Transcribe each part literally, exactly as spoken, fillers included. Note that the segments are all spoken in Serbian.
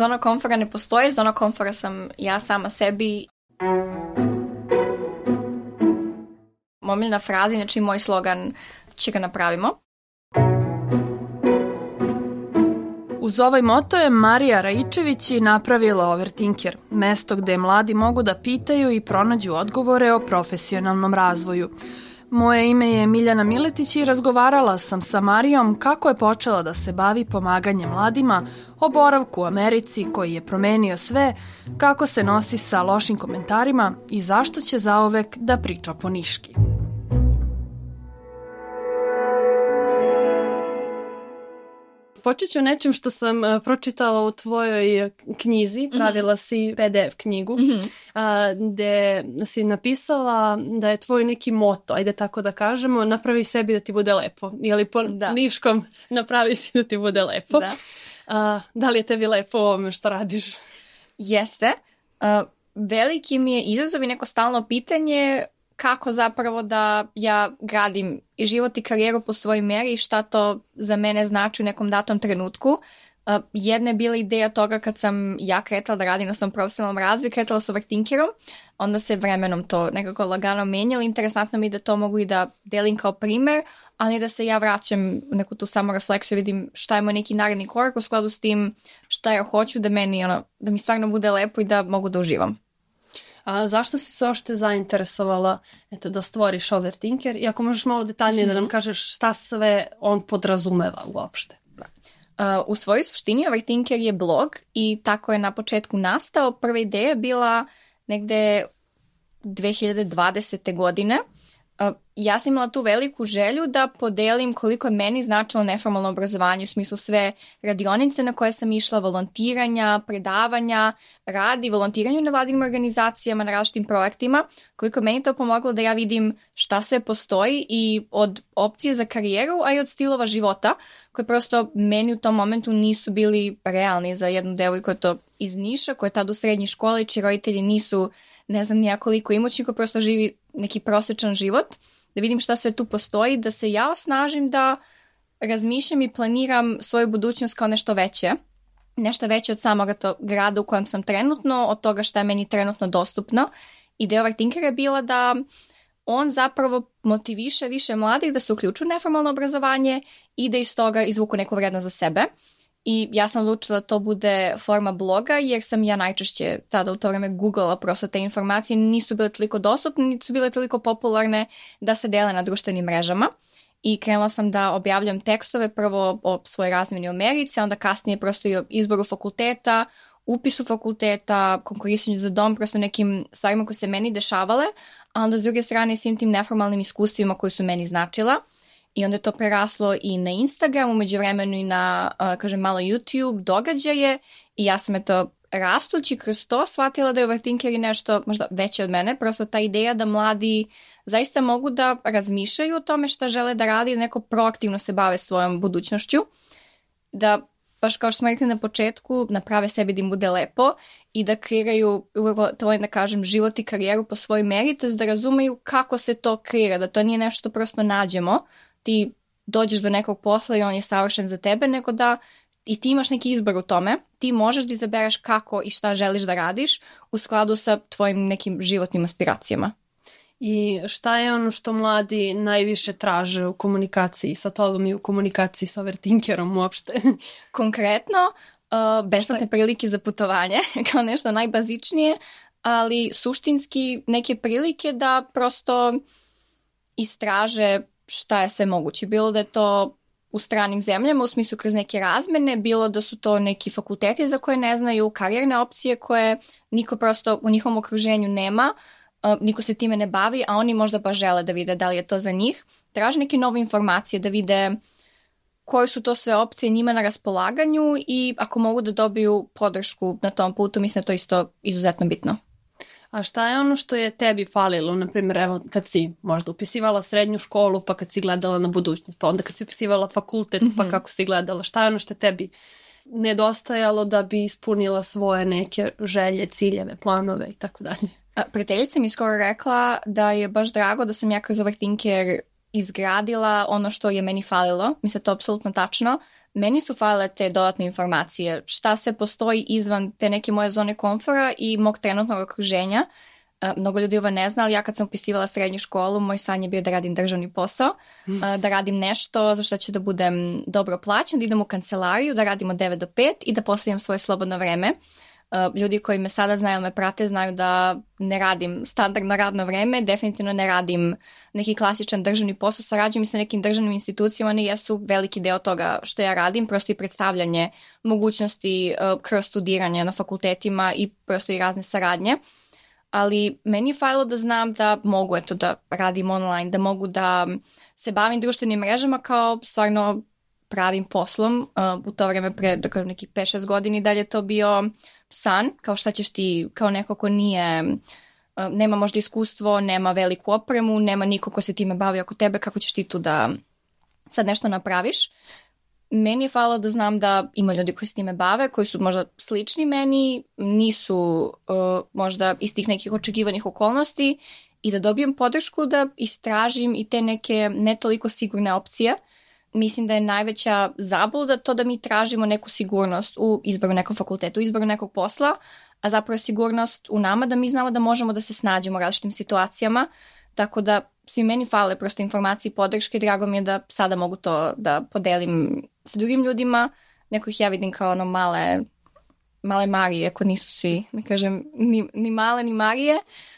zona komfora ne postoji, zona komfora sam ja sama sebi. Omiljena fraza, znači moj slogan, će ga napravimo. Uz ovaj moto je Marija Raičević i napravila Overthinker, mesto gde mladi mogu da pitaju i pronađu odgovore o profesionalnom razvoju. Moje ime je Miljana Miletić i razgovarala sam sa Marijom kako je počela da se bavi pomaganjem mladima, o boravku u Americi koji je promenio sve, kako se nosi sa lošim komentarima i zašto će zauvek da priča po niški. Počet ću nečim što sam uh, pročitala u tvojoj knjizi, pravila si P D F knjigu, mm-hmm. uh, gde si napisala da je tvoj neki moto, ajde tako da kažemo, napravi sebi da ti bude lepo. Ili po da. niškom napravi si da ti bude lepo. Da. Uh, da li je tebi lepo u ovome što radiš? Jeste. Uh, veliki mi je izazov i neko stalno pitanje kako zapravo da ja gradim i život i karijeru po svojoj meri i šta to za mene znači u nekom datom trenutku. Uh, jedna je bila ideja toga kad sam ja kretala da radim na svom profesionalnom razvoju, kretala s Overthinkerom, onda se vremenom to nekako lagano menjalo. Interesantno mi je da to mogu i da delim kao primer, ali da se ja vraćam u neku tu samorefleksiju, vidim šta je moj neki naredni korak u skladu s tim šta ja hoću da meni, ono, da mi stvarno bude lepo i da mogu da uživam. A zašto si se ošte zainteresovala eto, da stvoriš Overthinker? I ako možeš malo detaljnije mm-hmm. da nam kažeš šta sve on podrazumeva uopšte. Uh, u svojoj suštini Overthinker je blog i tako je na početku nastao. Prva ideja je bila negde dve hiljade dvadesete. godine. Uh, ja sam imala tu veliku želju da podelim koliko je meni značilo neformalno obrazovanje, u smislu sve radionice na koje sam išla, volontiranja, predavanja, radi, volontiranju na nevladinim organizacijama, na različitim projektima, koliko je meni to pomoglo da ja vidim šta sve postoji i od opcije za karijeru, a i od stilova života, koji prosto meni u tom momentu nisu bili realni za jednu devojku koja je to iz Niša, koja je tad u srednjoj školi, čiji roditelji nisu, ne znam nija koliko imućni, ko prosto živi neki prosječan život, da vidim šta sve tu postoji, da se ja osnažim da razmišljam i planiram svoju budućnost kao nešto veće, nešto veće od samog to grada u kojem sam trenutno, od toga šta je meni trenutno dostupno. Ideja Overthinkera je bila da on zapravo motiviše više mladih da se uključu u neformalno obrazovanje i da iz toga izvuku neku vrednost za sebe. I ja sam odlučila da to bude forma bloga, jer sam ja najčešće tada u to vreme googlala, prosto te informacije nisu bile toliko dostupne, niti su bile toliko popularne da se dele na društvenim mrežama. I krenula sam da objavljam tekstove prvo o svojoj razmjeni u Americi, onda kasnije prosto i o izboru fakulteta, upisu fakulteta, konkurisanju za dom, prosto nekim stvarima koje se meni dešavale, a onda s druge strane svim tim neformalnim iskustvima koji su meni značila. I onda je to preraslo i na Instagram, umeđu vremenu i na, uh, kažem, malo YouTube događaje i ja sam eto rastući kroz to shvatila da je Overthinker i nešto možda veće od mene, prosto ta ideja da mladi zaista mogu da razmišljaju o tome šta žele da radi, da neko proaktivno se bave svojom budućnošću, da baš kao što smo rekli na početku, naprave sebi da im bude lepo i da kreiraju, to je da kažem, život i karijeru po svojoj meri, to je da razumeju kako se to kreira, da to nije nešto prosto nađemo, ti dođeš do nekog posla i on je savršen za tebe, nego da i ti imaš neki izbor u tome, ti možeš da izabereš kako i šta želiš da radiš u skladu sa tvojim nekim životnim aspiracijama. I šta je ono što mladi najviše traže u komunikaciji sa tobom i u komunikaciji sa Overthinkerom uopšte? Konkretno, uh, besplatne prilike za putovanje, kao nešto najbazičnije, ali suštinski neke prilike da prosto istraže šta je sve moguće. Bilo da je to u stranim zemljama, u smislu kroz neke razmene, bilo da su to neki fakulteti za koje ne znaju, karijerne opcije koje niko prosto u njihovom okruženju nema, uh, niko se time ne bavi, a oni možda pa žele da vide da li je to za njih. Traže neke nove informacije, da vide koje su to sve opcije njima na raspolaganju i ako mogu da dobiju podršku na tom putu, mislim da to isto izuzetno bitno. A šta je ono što je tebi falilo, na primjer, evo, kad si možda upisivala srednju školu, pa kad si gledala na budućnost, pa onda kad si upisivala fakultet, mm-hmm. pa kako si gledala, šta je ono što tebi nedostajalo da bi ispunila svoje neke želje, ciljeve, planove i tako dalje? Prijateljica mi skoro rekla da je baš drago da sam ja kroz Overthinker izgradila ono što je meni falilo. Mislim, to je apsolutno tačno. Meni su falile te dodatne informacije. Šta sve postoji izvan te neke moje zone komfora i mog trenutnog okruženja. Mnogo ljudi ovo ne zna, ali ja kad sam upisivala srednju školu, moj san je bio da radim državni posao, da radim nešto za što ću da budem dobro plaćen, da idem u kancelariju, da radim od devet do pet i da postavljam svoje slobodno vreme. Ljudi koji me sada znaju ili me prate znaju da ne radim standardno radno vreme, definitivno ne radim neki klasičan državni posao, sarađujem sa nekim državnim institucijama, one jesu veliki deo toga što ja radim, prosto i predstavljanje mogućnosti kroz studiranje na fakultetima i prosto i razne saradnje. Ali meni je falilo da znam da mogu eto da radim online, da mogu da se bavim društvenim mrežama kao stvarno pravim poslom. Uh, u to vreme pre da kažem nekih pet šest godina i dalje to bio san, kao šta ćeš ti, kao neko ko nije, uh, nema možda iskustvo, nema veliku opremu, nema niko ko se time bavi oko tebe, kako ćeš ti tu da sad nešto napraviš. Meni je falilo da znam da ima ljudi koji se time bave, koji su možda slični meni, nisu uh, možda iz tih nekih očekivanih okolnosti i da dobijem podršku da istražim i te neke ne toliko sigurne opcije. Mislim da je najveća zabluda to da mi tražimo neku sigurnost u izboru nekog fakulteta, u izboru nekog posla, a zapravo je sigurnost u nama da mi znamo da možemo da se snađemo u različitim situacijama, tako da svi meni fale prosto informacije i podrške. Drago mi je da sada mogu to da podelim sa drugim ljudima. Neko ih ja vidim kao ono male, male Marije, ako nisu svi, ne kažem ni, ni male ni Marije,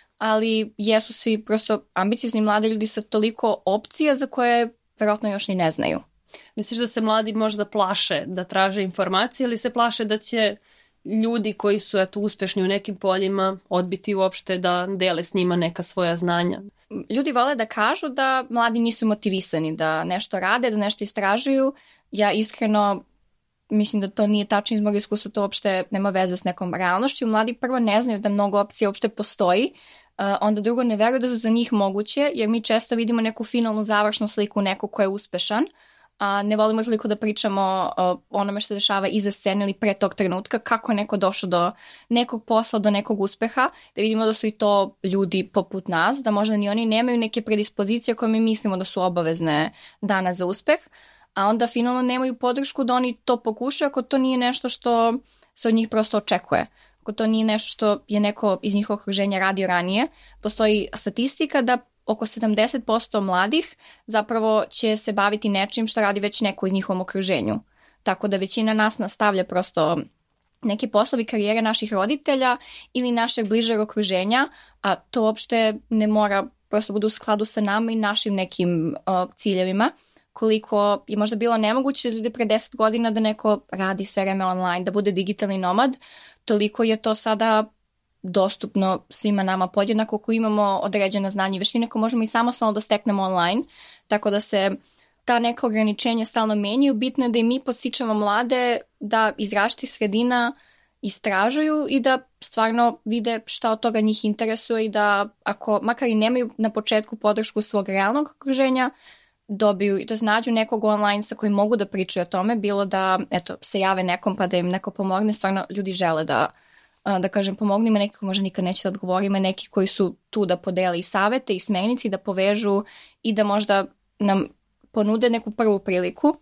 ali jesu svi prosto ambiciozni mladi ljudi sa toliko opcija za koje verovatno još ni ne znaju. Misliš da se mladi možda plaše da traže informacije ili se plaše da će ljudi koji su eto uspešni u nekim poljima odbiti uopšte da dele s njima neka svoja znanja? Ljudi vole da kažu da mladi nisu motivisani da nešto rade, da nešto istražuju. Ja iskreno mislim da to nije tačno iz mog iskustva, to uopšte nema veze s nekom realnošću. Mladi prvo ne znaju da mnogo opcija uopšte postoji, onda drugo ne veruju da su za njih moguće, jer mi često vidimo neku finalnu završnu sliku nekog ko je uspešan, a ne volimo toliko da pričamo o onome što se dešava iza scene ili pre tog trenutka, kako je neko došao do nekog posla, do nekog uspeha, da vidimo da su i to ljudi poput nas, da možda ni oni nemaju neke predispozicije koje mi mislimo da su obavezne danas za uspeh, a onda finalno nemaju podršku da oni to pokušaju ako to nije nešto što se od njih prosto očekuje. Ako to nije nešto što je neko iz njihovog okruženja radio ranije. Postoji statistika da oko sedamdeset posto mladih zapravo će se baviti nečim što radi već neko iz njihovom okruženju. Tako da većina nas nastavlja prosto neke poslovi karijere naših roditelja ili našeg bližeg okruženja, a to uopšte ne mora prosto bude u skladu sa nama i našim nekim uh, ciljevima. Koliko je možda bilo nemoguće da ljudi pre deset godina da neko radi sve vreme online, da bude digitalni nomad, toliko je to sada dostupno svima nama podjednako ako imamo određena znanja i veštine koje možemo i samostalno da steknemo online, tako da se ta neka ograničenja stalno menjaju. Bitno je da i mi podstičemo mlade da iz različitih sredina istražuju i da stvarno vide šta od toga njih interesuje i da ako makar i nemaju na početku podršku svog realnog okruženja, dobiju i da nađu nekog online sa kojim mogu da pričaju o tome, bilo da eto, se jave nekom pa da im neko pomogne. Stvarno ljudi žele da, da kažem, pomognu. Ima neki koji možda nikad neće da odgovori, ima neki koji su tu da podele i savete i smernice i da povežu i da možda nam ponude neku prvu priliku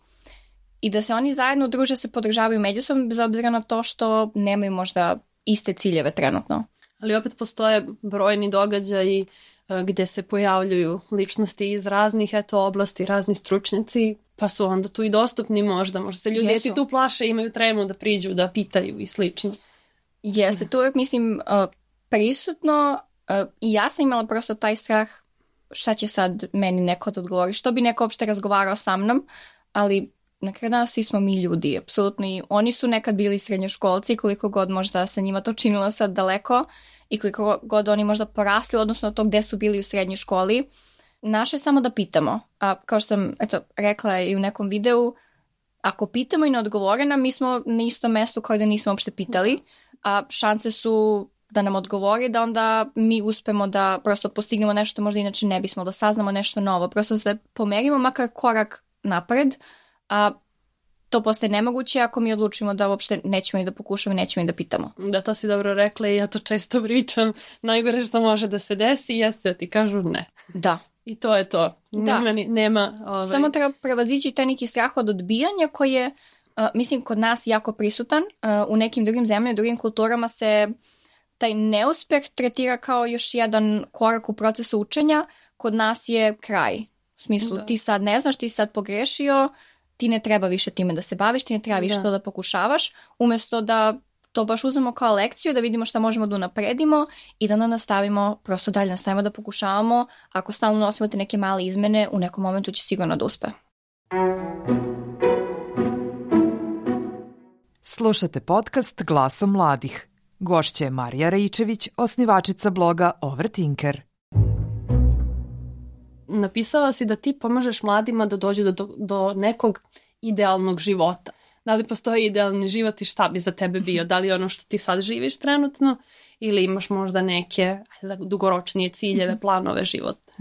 i da se oni zajedno druže, se podržavaju međusobno bez obzira na to što nemaju možda iste ciljeve trenutno. Ali opet postoje brojni događaji gdje se pojavljuju ličnosti iz raznih eto oblasti, razni stručnjaci, pa su onda tu i dostupni možda. Možda se ljudi eti tu plaše, imaju tremu da priđu, da pitaju i slično. Jeste, tu uvijek mislim prisutno i ja sam imala prosto taj strah šta će sad meni neko da odgovori, što bi neko uopšte razgovarao sa mnom, ali na kraju dana svi smo mi ljudi, apsolutno, i oni su nekad bili srednjoškolci, koliko god možda se njima to činilo sad daleko i koliko god oni možda porasli odnosno od to gde su bili u srednjoj školi. Naše je samo da pitamo, a kao što sam eto, rekla i u nekom videu, ako pitamo i ne odgovore nam, mi smo na istom mestu kao da nismo uopšte pitali, a šanse su da nam odgovori, da onda mi uspemo da prosto postignemo nešto, možda inače ne bismo, da saznamo nešto novo, prosto da pomerimo makar korak napred, a to postaje nemoguće ako mi odlučimo da uopšte nećemo i da pokušamo i nećemo i da pitamo. Da, to si dobro rekla i ja to često pričam. Najgore što može da se desi jeste da ti kažu ne. Da, I to je to. Da. Nema, nema ovaj... Samo treba prevazići taj neki strah od odbijanja koji je, uh, mislim, kod nas jako prisutan. Uh, u nekim drugim zemljama, drugim kulturama se taj neuspeh tretira kao još jedan korak u procesu učenja. Kod nas je kraj. U smislu, da. Ti sad ne znaš, ti sad pogrešio, ti ne treba više time da se baviš, ti ne treba više da. to da pokušavaš, umjesto da to baš uzmemo kao lekciju, da vidimo šta možemo da unapredimo i da onda nastavimo, prosto dalje nastavimo da pokušavamo. Ako stalno nosimo te neke male izmene, u nekom momentu će sigurno da uspe. Slušate podcast Glasom mladih. Gošća je Marija Raičević, osnivačica bloga Overthinker. Napisala si da ti pomažeš mladima da dođu do, do, do nekog idealnog života. Da li postoji idealni život i šta bi za tebe bio? Da li ono što ti sad živiš trenutno ili imaš možda neke dugoročnije ciljeve, planove života?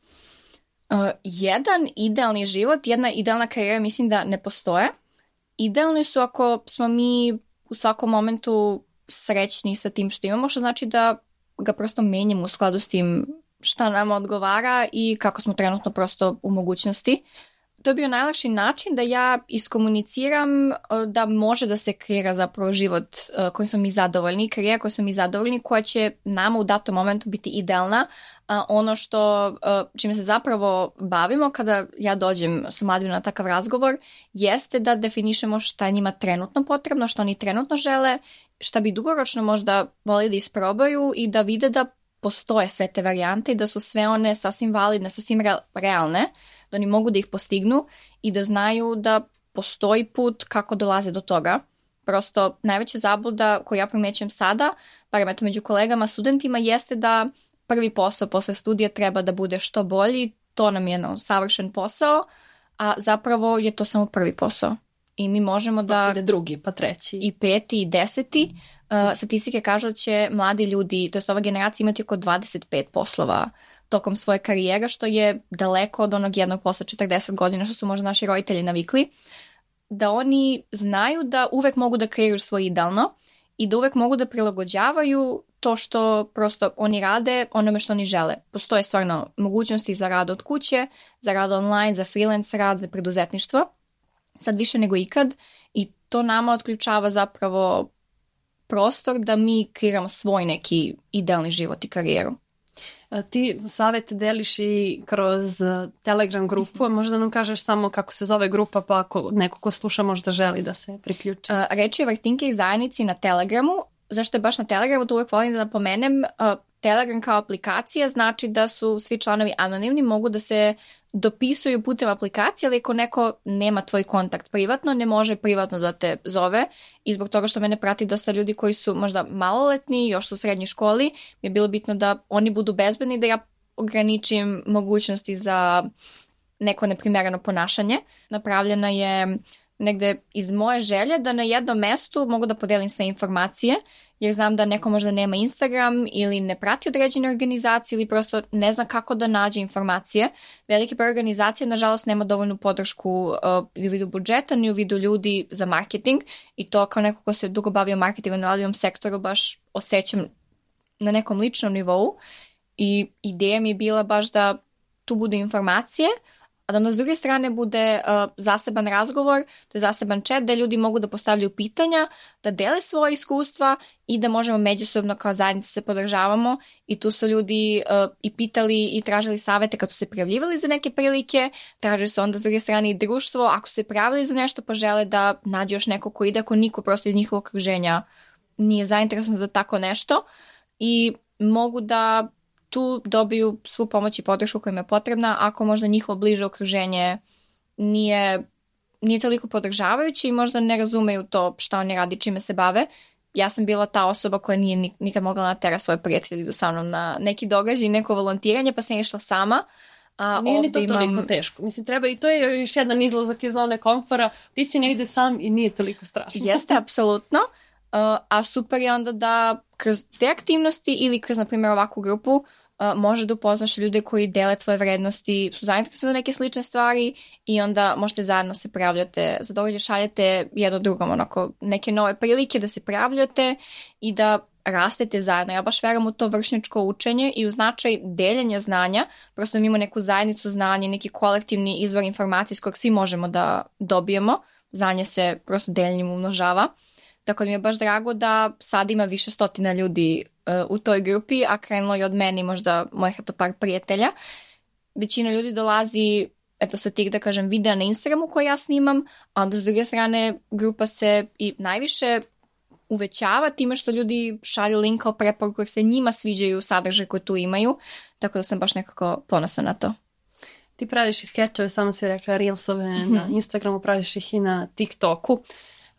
Uh, jedan idealni život, jedna idealna karijera mislim da ne postoje. Idealni su ako smo mi u svakom momentu srećni sa tim što imamo, što znači da ga prosto menjamo u skladu s tim šta nam odgovara i kako smo trenutno prosto u mogućnosti. To je bio najlakši način da ja iskomuniciram da može da se kreira zapravo život kojim smo mi zadovoljni, karijera kojim smo mi zadovoljni, koja će nama u datom momentu biti idealna. Ono što, čime se zapravo bavimo kada ja dođem sa mladima na takav razgovor, jeste da definišemo šta je njima trenutno potrebno, šta oni trenutno žele, šta bi dugoročno možda volili da isprobaju i da vide da postoje sve te varijante i da su sve one sasvim validne, sasvim realne, da oni mogu da ih postignu i da znaju da postoji put kako dolaze do toga. Prosto najveća zabluda koju ja primećujem sada, barem eto među kolegama, studentima, jeste da prvi posao posle studija treba da bude što bolji, to nam je no, savršen posao, a zapravo je to samo prvi posao. I mi možemo da... Posle drugi, pa treći. I peti, i deseti. Uh, statistike kažu da će mladi ljudi, to jest ova generacija, imati oko dvadeset pet poslova tokom svoje karijere, što je daleko od onog jednog posla četrdeset godina, što su možda naši roditelji navikli. Da oni znaju da uvek mogu da kreiraju svoje idealno i da uvek mogu da prilagođavaju to što prosto oni rade onome što oni žele. Postoje stvarno mogućnosti za rad od kuće, za rad online, za freelance rad, za preduzetništvo. Sad više nego ikad i to nama otključava zapravo prostor da mi kreiramo svoj neki idealni život i karijeru. Ti savjet deliš i kroz Telegram grupu, a možda nam kažeš samo kako se zove grupa, pa ako neko ko sluša možda želi da se priključi. Reč je o Overthinker zajednici na Telegramu. Zašto je baš na Telegramu? To uvijek volim da napomenem. Telegram kao aplikacija znači da su svi članovi anonimni, mogu da se dopisuju putem aplikacije, ali ako neko nema tvoj kontakt privatno, ne može privatno da te zove i zbog toga što mene prati dosta ljudi koji su možda maloletni, još su u srednjoj školi, mi je bilo bitno da oni budu bezbedni, da ja ograničim mogućnosti za neko neprimereno ponašanje. Napravljena je negde iz moje želje da na jednom mestu mogu da podelim sve informacije, jer znam da neko možda nema Instagram ili ne prati određene organizacije ili prosto ne zna kako da nađe informacije. Veliki broj organizacija, nažalost, nema dovoljnu podršku uh, ni u vidu budžeta, ni u vidu ljudi za marketing i to kao neko ko se dugo bavio marketingom na radiovom sektoru baš osjećam na nekom ličnom nivou i ideja mi je bila baš da tu budu informacije, a da onda s druge strane bude uh, zaseban razgovor, to je zaseban chat gde ljudi mogu da postavljaju pitanja, da dele svoje iskustva i da možemo međusobno kao zajednica se podržavamo i tu su ljudi uh, i pitali i tražili savete kad su se prijavljivali za neke prilike, tražili su onda s druge strane i društvo, ako su se prijavili za nešto pa žele da nađe još neko ko ide, ako niko prosto iz njihovog okruženja nije zainteresovan za tako nešto i mogu da tu dobiju svu pomoć i podršku koja im je potrebna, ako možda njihovo bliže okruženje nije, nije toliko podržavajuće i možda ne razumeju to šta oni radi, čime se bave. Ja sam bila ta osoba koja nije nikad mogla natera svoje prijatelje idu sa mnom na neki događaj, neko volontiranje, pa sam išla sama. A nije ni to imam... toliko teško. Mislim, treba i to je još jedan izlazak iz zone komfora. Ti si negde sam i nije toliko strašno. Jeste, apsolutno. Uh, a super je onda da kroz te aktivnosti ili kroz, na primjer, ovakvu grupu uh, može da upoznaš ljude koji dele tvoje vrednosti, su zainteresovani za neke slične stvari i onda možete zajedno se prijavljate za događaj, šaljete jedno drugom onako neke nove prilike da se prijavljate i da rastete zajedno. Ja baš verujem u to vršnjačko učenje i u značaj deljenja znanja, prosto da imamo neku zajednicu znanja, neki kolektivni izvor informacije s kojeg svi možemo da dobijemo. Znanje se prosto deljenjem umnožava. Tako da mi je baš drago da sad ima više stotina ljudi uh, u toj grupi, a krenulo je od mene i možda mojih eto par prijatelja. Većina ljudi dolazi eto sa tih, da kažem, videa na Instagramu koje ja snimam, a onda s druge strane grupa se i najviše uvećava time što ljudi šalju link kao preporuku kojeg se njima sviđaju sadržaj koje tu imaju, tako da sam baš nekako ponosna na to. Ti praviš i skečeve, samo si rekla reelsove mm-hmm. na Instagramu, praviš ih i na TikToku. Uh,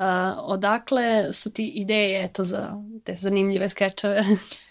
odakle su ti ideje eto, za te zanimljive skečeve?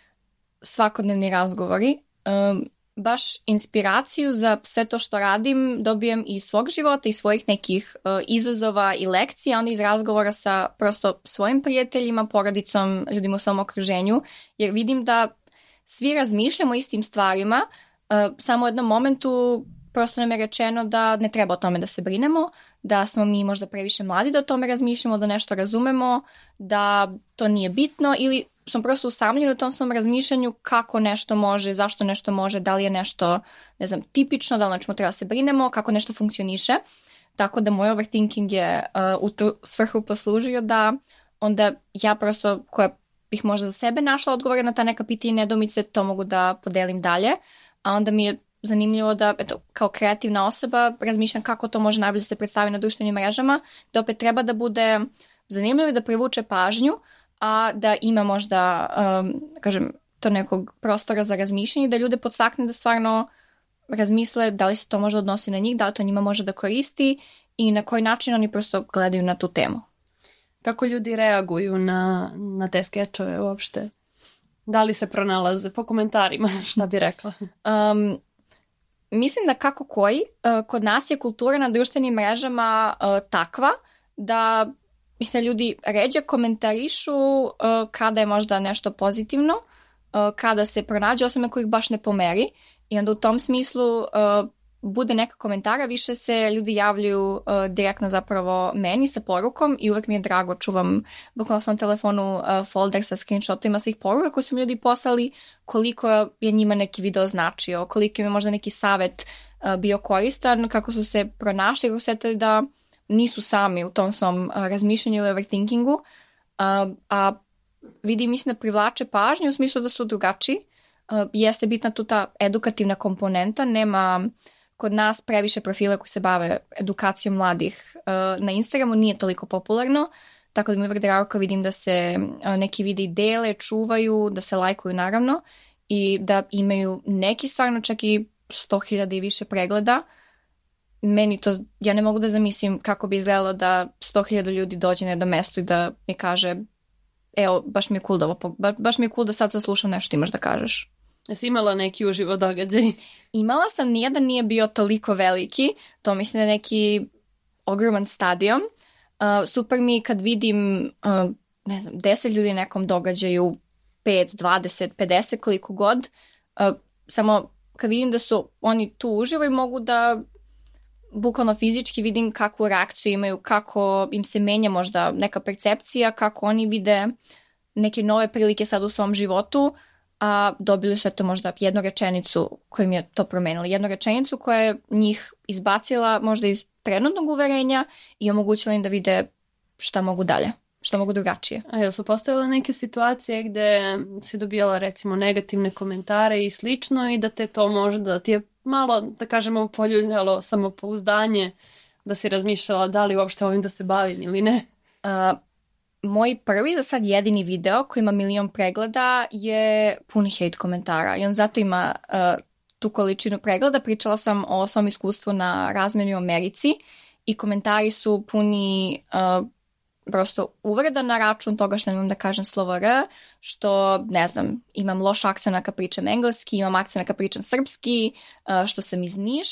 Svakodnevni razgovori. Um, baš inspiraciju za sve to što radim dobijem iz svog života i svojih nekih uh, izazova i lekcija, onda iz razgovora sa prosto svojim prijateljima, porodicom, ljudima u svom okruženju, jer vidim da svi razmišljamo o istim stvarima, uh, samo u jednom momentu prosto nam je rečeno da ne treba o tome da se brinemo, da smo mi možda previše mladi da o tome razmišljamo, da nešto razumemo, da to nije bitno ili smo prosto usamljeni u tom svom razmišljanju kako nešto može, zašto nešto može, da li je nešto, ne znam, tipično, da li na čemu treba se brinemo, kako nešto funkcioniše. Tako da moj overthinking je uh, u tu svrhu poslužio da onda ja prosto koja bih možda za sebe našla odgovore na ta neka pitanja i nedoumice, to mogu da podelim dalje, a onda mi je zanimljivo da, eto, kao kreativna osoba razmišljam kako to može najbolje se predstaviti na društvenim mrežama, da opet treba da bude zanimljivo i da privuče pažnju, a da ima možda, um, kažem, to nekog prostora za razmišljanje, da ljude podstakne da stvarno razmisle da li se to možda odnosi na njih, da li to njima može da koristi i na koji način oni prosto gledaju na tu temu. Kako ljudi reaguju na, na te skečove uopšte? Da li se pronalaze po komentarima, šta bi rekla? Um, mislim da kako koji, uh, kod nas je kultura na društvenim mrežama uh, takva da mislim da ljudi ređe komentarišu uh, kada je možda nešto pozitivno, uh, kada se pronađe osobe kojih baš ne pomeri i onda u tom smislu uh, bude neka komentara, više se ljudi javljaju uh, direktno zapravo meni sa porukom i uvek mi je drago, čuvam bukvalno na svom telefonu uh, folder sa screenshotima svih poruka koje su mi ljudi poslali, koliko je njima neki video značio, koliko im je možda neki savet uh, bio koristan, kako su se pronašli, kako su setili da nisu sami u tom svom uh, razmišljanju ili overthinkingu, uh, a vidi, mislim da privlače pažnju u smislu da su drugačiji. Uh, jeste bitna tu ta edukativna komponenta, nema kod nas previše profila koji se bave edukacijom mladih uh, na Instagramu, nije toliko popularno, tako da mi je uvek drago kad vidim da se uh, neki videi dele, čuvaju, da se lajkuju naravno i da imaju neki stvarno čak i sto hiljada i više pregleda. Meni to, ja ne mogu da zamislim kako bi izgledalo da sto hiljada ljudi dođe na jedno mesto i da mi kaže evo, baš mi je cool da, ovo, baš mi je cool da sad saslušam nešto imaš da kažeš. Jesi imala neki uživo događaj? Imala sam, nijedan nije bio toliko veliki, to mislim da je neki ogroman stadion. Uh, super mi kad vidim, uh, ne znam, deset ljudi na nekom događaju, pet, dvadeset, pedeset, koliko god, uh, samo kad vidim da su oni tu uživo i mogu da bukvalno fizički vidim kakvu reakciju imaju, kako im se menja možda neka percepcija, kako oni vide neke nove prilike sad u svom životu, a dobili su eto možda jednu rečenicu kojim je to promenila. Jednu rečenicu koja je njih izbacila možda iz trenutnog uverenja i omogućila im da vide šta mogu dalje, šta mogu drugačije. A jel su postojale neke situacije gde si dobijala recimo negativne komentare i slično i da te to možda ti je malo, da kažemo, poljuljalo samopouzdanje, da si razmišljala da li uopšte ovim da se bavim ili ne? Uh, moj prvi, za sad jedini video koji ima milion pregleda je puni hate komentara i on zato ima uh, tu količinu pregleda. Pričala sam o svom iskustvu na razmjeni u Americi i komentari su puni uh, prosto uvreda na račun toga što nemam da kažem slovo R, što, ne znam, imam loš akcent kad pričam engleski, imam akcent kad pričam srpski, uh, što sam iz Niš,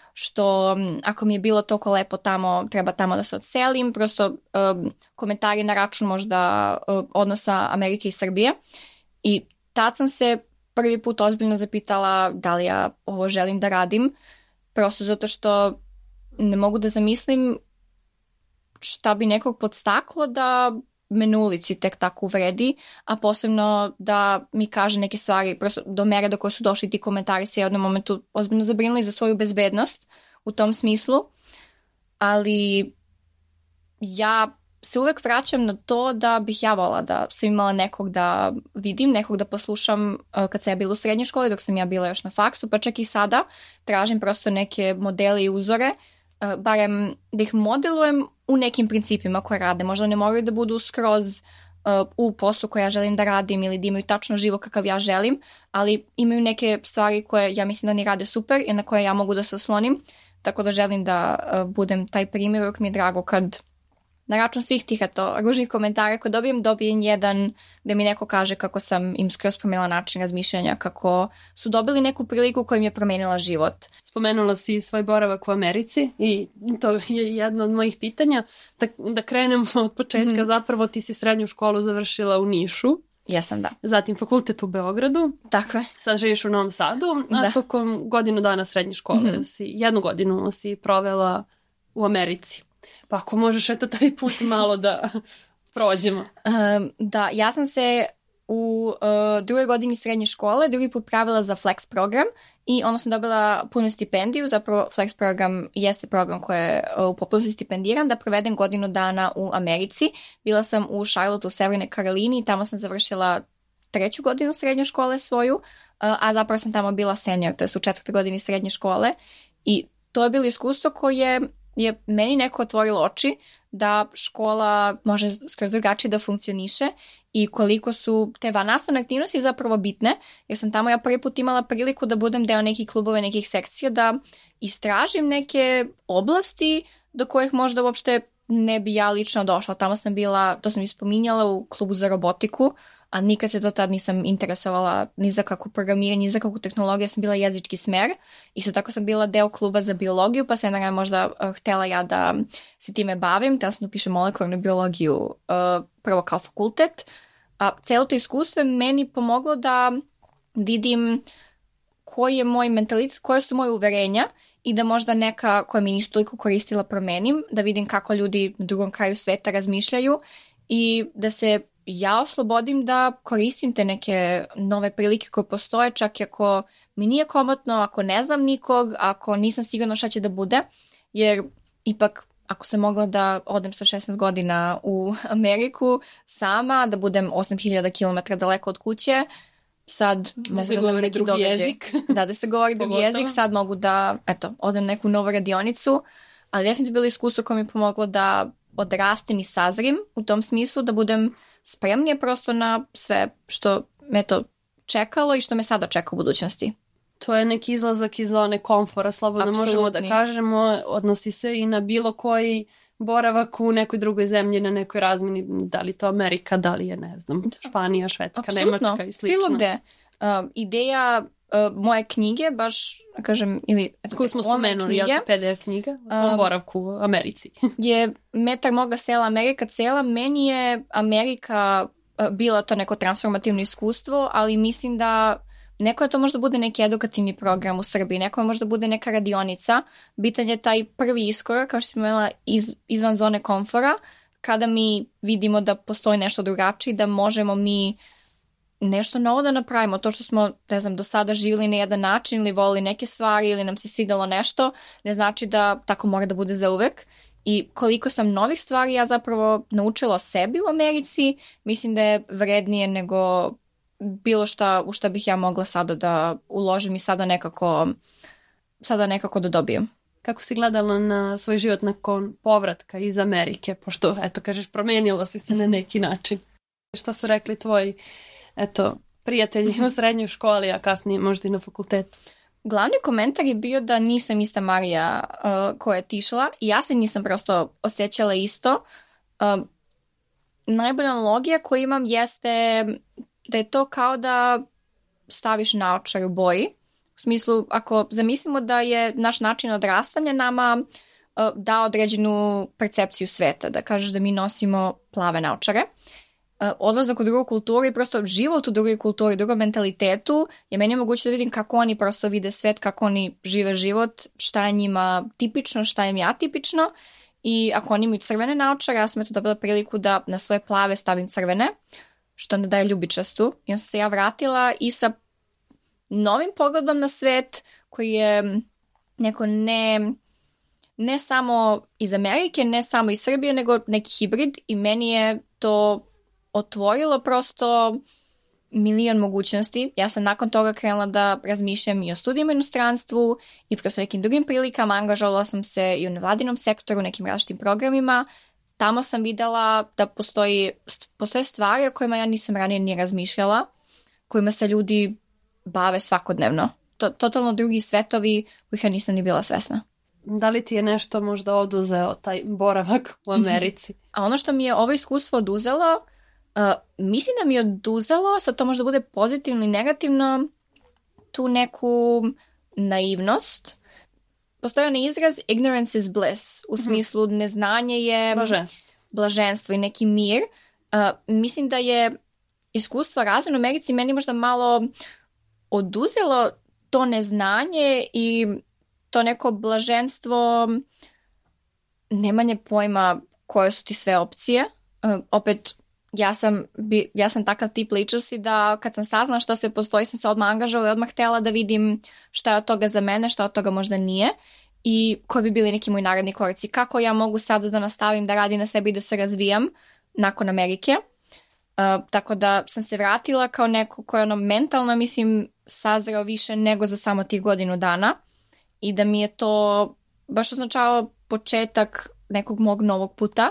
što ako mi je bilo toliko lepo tamo, treba tamo da se odselim, prosto um, komentari na račun možda uh, odnosa Amerike i Srbije. I tad sam se prvi put ozbiljno zapitala da li ja ovo želim da radim, prosto zato što ne mogu da zamislim šta bi nekog podstaklo da me na ulici tek tako uvredi, a posebno da mi kaže neke stvari, prosto do mere do koje su došli ti komentari se u jednom momentu ozbiljno zabrinuli za svoju bezbednost u tom smislu, ali ja se uvek vraćam na to da bih ja volila da sam imala nekog da vidim, nekog da poslušam kad sam ja bila u srednjoj školi, dok sam ja bila još na faksu, pa čak i sada tražim prosto neke modele i uzore, barem da ih modelujem u nekim principima koje rade. Možda ne moraju da budu skroz uh, u poslu koje ja želim da radim ili da imaju tačno život kakav ja želim, ali imaju neke stvari koje ja mislim da oni rade super i na koje ja mogu da se oslonim, tako da želim da uh, budem taj primjer. Uvijek mi je drago kad na račun svih tih eto, ružnih komentara koje dobijem, dobijem jedan da mi neko kaže kako sam im skroz promenila način razmišljanja, kako su dobili neku priliku koja im je promenila život. Spomenula si svoj boravak u Americi i to je jedno od mojih pitanja. Da, da krenemo od početka, mm-hmm. zapravo ti si srednju školu završila u Nišu. Jesam, da. Zatim fakultet u Beogradu. Tako je. Sad živiš u Novom Sadu, a da. Tokom godinu dana srednje škole mm-hmm. si, jednu godinu si provela u Americi. Pa ako možeš eto taj put malo da prođemo. Um, da, ja sam se u uh, drugoj godini srednje škole drugi put pravila za Flex program i onda sam dobila punu stipendiju. Zapravo Flex program jeste program koji je uh, u potpunosti stipendiran da provedem godinu dana u Americi. Bila sam u Charlotte u Severnoj Karolini i tamo sam završila treću godinu srednje škole svoju, uh, a zapravo sam tamo bila senior, to je u četvrtoj godini srednje škole i to je bilo iskustvo koje je meni neko otvorilo oči da škola može skroz drugačije da funkcioniše i koliko su te vannastavne aktivnosti zapravo bitne, jer sam tamo ja prvi put imala priliku da budem deo nekih klubova, nekih sekcija, da istražim neke oblasti do kojih možda uopšte ne bi ja lično došla. Tamo sam bila, to sam i spominjala, u klubu za robotiku, a nikad se do tad nisam interesovala ni za kakvu programiranje, ni za kakvu tehnologiju, sam bila jezički smer. Isto tako sam bila deo kluba za biologiju, pa sam jedna možda uh, htela ja da se time bavim, htela sam da upišem molekularnu biologiju uh, prvo kao fakultet. A celo to iskustvo je meni pomoglo da vidim koji je moj mentalitet, koje su moje uverenja i da možda neka koja mi nisu toliko koristila promenim, da vidim kako ljudi na drugom kraju sveta razmišljaju i da se ja oslobodim da koristim te neke nove prilike koje postoje, čak i ako mi nije komotno, ako ne znam nikog, ako nisam sigurna šta će da bude, jer ipak ako sam mogla da odem sa šesnaest godina u Ameriku sama, da budem osam hiljada kilometara daleko od kuće, sad da mogu se da govori neki drugi događaj. jezik. Da, da se govori drugi jezik, sad mogu da, eto, odem neku novu radionicu, ali definitivno bilo iskustvo koje mi je pomoglo da odrastem i sazrim u tom smislu, da budem spremnije prosto na sve što me to čekalo i što me sada čeka u budućnosti. To je neki izlazak iz zone komfora, slobodno Apsolutni. Možemo da kažemo, odnosi se i na bilo koji boravak u nekoj drugoj zemlji, na nekoj razmini, da li to Amerika, da li je, ne znam, Španija, Švedska, Apsolutno. Nemačka i slično. Bilo gde. Uh, ideja uh, moje knjige, baš, kažem, ili... Eto, koju smo spomenuli, je P D F knjiga, o tom um, boravku u Americi. je Metar moga sela, Amerika cela. Meni je Amerika uh, bila to neko transformativno iskustvo, ali mislim da neko je to možda bude neki edukativni program u Srbiji, neko je možda bude neka radionica. Bitan je taj prvi iskorak, kao što sam imala, iz, izvan zone komfora, kada mi vidimo da postoji nešto drugačije, da možemo mi nešto novo da napravimo. To što smo, ne znam, do sada živjeli na jedan način ili volili neke stvari ili nam se svidjelo nešto, ne znači da tako mora da bude za uvek. I koliko sam novih stvari ja zapravo naučila o sebi u Americi, mislim da je vrednije nego bilo šta u šta bih ja mogla sada da uložim i sada nekako, sada nekako da dobijem. Kako si gledala na svoj život nakon povratka iz Amerike, pošto, eto, kažeš, promenila si se na neki način? Šta su rekli tvoji, eto, prijatelji u srednjoj školi, a kasnije možda i na fakultetu? Glavni komentar je bio da nisam ista Marija uh, koja je tišla i ja se nisam prosto osjećala isto. Uh, najbolja analogija koju imam jeste da je to kao da staviš naočar u boji. U smislu, ako zamislimo da je naš način odrastanja nama uh, da određenu percepciju sveta, da kažeš da mi nosimo plave naočare. Uh, odlazak u drugu kulturu i prosto život u drugoj kulturi, u drugom mentalitetu je meni moguće da vidim kako oni prosto vide svet, kako oni žive život, šta je njima tipično, šta je mi atipično i ako oni imaju crvene naočare, ja sam eto dobila priliku da na svoje plave stavim crvene, što onda daje ljubičastu. I onda sam se ja vratila i sa novim pogledom na svet koji je neko ne, ne samo iz Amerike, ne samo iz Srbije, nego neki hibrid i meni je to otvorilo prosto milion mogućnosti. Ja sam nakon toga krenula da razmišljam i o studijama u inostranstvu i prosto nekim drugim prilikama. Angažovala sam se i u nevladinom sektoru, nekim različitim programima. Tamo sam videla da postoji, postoje stvari o kojima ja nisam ranije ni razmišljala, kojima se ljudi bave svakodnevno. To, totalno drugi svetovi kojih ja nisam ni bila svesna. Da li ti je nešto možda oduzeo taj boravak u Americi? A ono što mi je ovo iskustvo oduzelo, uh, mislim da mi je oduzelo, sad to možda bude pozitivno i negativno, tu neku naivnost. Postoji onaj izraz ignorance is bliss, u smislu neznanje je blaženstvo, blaženstvo i neki mir. Uh, mislim da je iskustvo razvoja u Americi meni možda malo oduzelo to neznanje i to neko blaženstvo, nemanje pojma koje su ti sve opcije. Uh, opet, ja sam, bi, ja sam takav tip ličnosti da kad sam saznala šta sve postoji, sam se odmah angažovala i odmah htjela da vidim šta je od toga za mene, šta od toga možda nije i koji bi bili neki moji naredni koraci. Kako ja mogu sada da nastavim da radim na sebi i da se razvijam nakon Amerike. Uh, tako da sam se vratila kao neko koji ono mentalno, mislim, sazreo više nego za samo tih godinu dana i da mi je to baš označavalo početak nekog mog novog puta.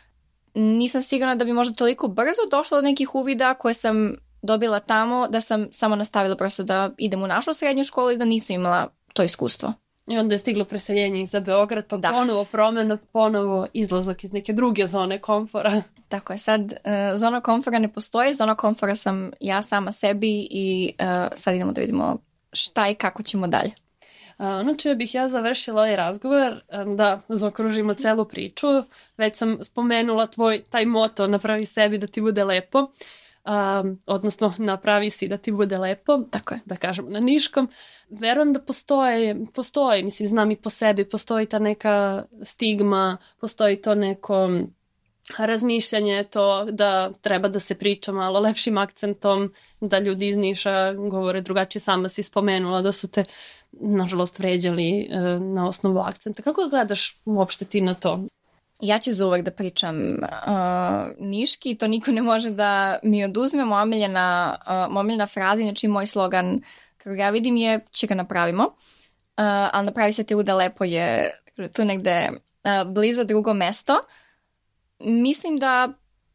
Nisam sigurna da bi možda toliko brzo došla do nekih uvida koje sam dobila tamo, da sam samo nastavila prosto da idem u našu srednju školu i da nisam imala to iskustvo. I onda je stiglo preseljenje za Beograd, pa da. Ponovo promjena, ponovo izlazak iz neke druge zone komfora. Tako je, sad uh, zona komfora ne postoji, zona komfora sam ja sama sebi i uh, sad idemo da vidimo šta i kako ćemo dalje. Uh, ono čime bih ja završila ovaj razgovor, um, da zaokružimo celu priču, već sam spomenula tvoj taj moto napravi sebi da ti bude lepo. Um, odnosno napravi si da ti bude lepo, tako je, da kažemo na niškom. Verujem da postoje, postoji, mislim, znam i po sebi, postoji ta neka stigma, postoji to neko razmišljanje, to da treba da se priča malo lepšim akcentom, da ljudi iz Niša govore drugačije. Sama si spomenula da su te, nažalost, vređali uh, na osnovu akcenta. Kako gledaš uopšte ti na to? Ja ću za uvek da pričam uh, niški, to niko ne može da mi oduzme. Moja omiljena, uh, moja omiljena fraza, znači moj slogan, kako ga ja vidim, je će ga napravimo, uh, ali napravi se ti bude lepo je tu negde uh, blizu drugo mesto. Mislim da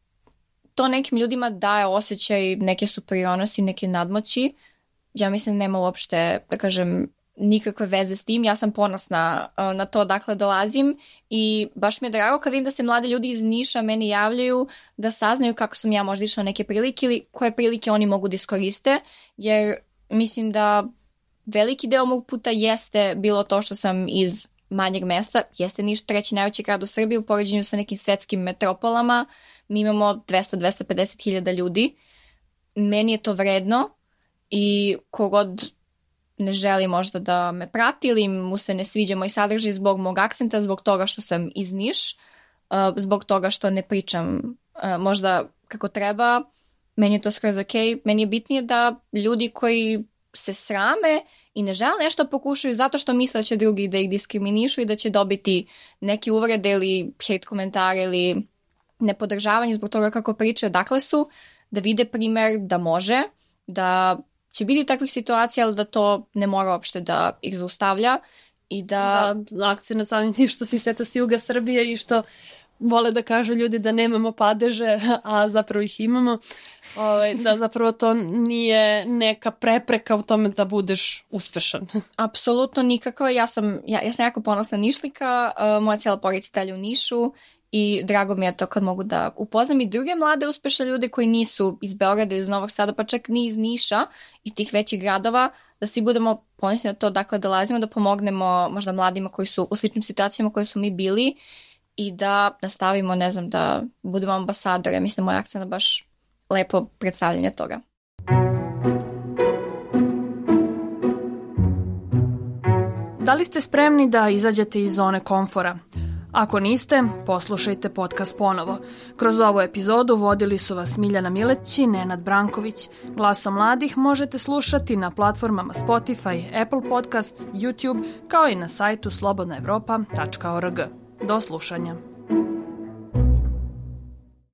to nekim ljudima daje osjećaj neke superiornosti, neke nadmoći. Ja mislim da nema uopšte, da kažem, nikakve veze s tim. Ja sam ponosna uh, na to dakle dolazim i baš mi je drago kad vidim da se mladi ljudi iz Niša meni javljaju da saznaju kako sam ja možda išla neke prilike ili koje prilike oni mogu da iskoriste, jer mislim da veliki deo mog puta jeste bilo to što sam iz manjeg mesta, jeste Niš treći najveći grad u Srbiji u poređenju sa nekim svetskim metropolama, mi imamo dvesta do dvesta pedeset hiljada ljudi, meni je to vredno i kogod ne želi možda da me prati ili mu se ne sviđa moj sadržaj zbog mog akcenta, zbog toga što sam iz Niš, zbog toga što ne pričam možda kako treba, meni je to skroz ok. Meni je bitnije da ljudi koji se srame i ne žele nešto pokušaju zato što misle da će drugi da ih diskriminišu i da će dobiti neke uvrede ili hate komentare ili nepodržavanje zbog toga kako pričaju, dakle su, da vide primer da može, da će biti takvih situacija, ali da to ne mora uopšte da ih zaustavlja i da... Da, akcije na samim tim što si seto s juga Srbije i što vole da kažu ljudi da nemamo padeže, a zapravo ih imamo, ovaj, da zapravo to nije neka prepreka u tome da budeš uspešan. Apsolutno nikako. Ja sam, ja, ja sam jako ponosna Nišlika, uh, moja cijela porodica dalje u Nišu i drago mi je to kad mogu da upoznam i druge mlade uspešne ljude koji nisu iz Beograda, iz Novog Sada, pa čak ni iz Niša, iz tih većih gradova, da svi budemo ponosni na to, dakle dolazimo da pomognemo možda mladima koji su u sličnim situacijama koje su mi bili i da nastavimo, ne znam, da budemo ambasadore. Mislim da moj akcent baš lepo predstavljanje toga. Da li ste spremni da izađete iz zone komfora? Ako niste, poslušajte podcast ponovo. Kroz ovu epizodu vodili su vas Miljana Mileć i Nenad Branković. Glasom mladih možete slušati na platformama Spotify, Apple Podcasts, YouTube, kao i na sajtu slobodna evropa tačka org. Do slušanja.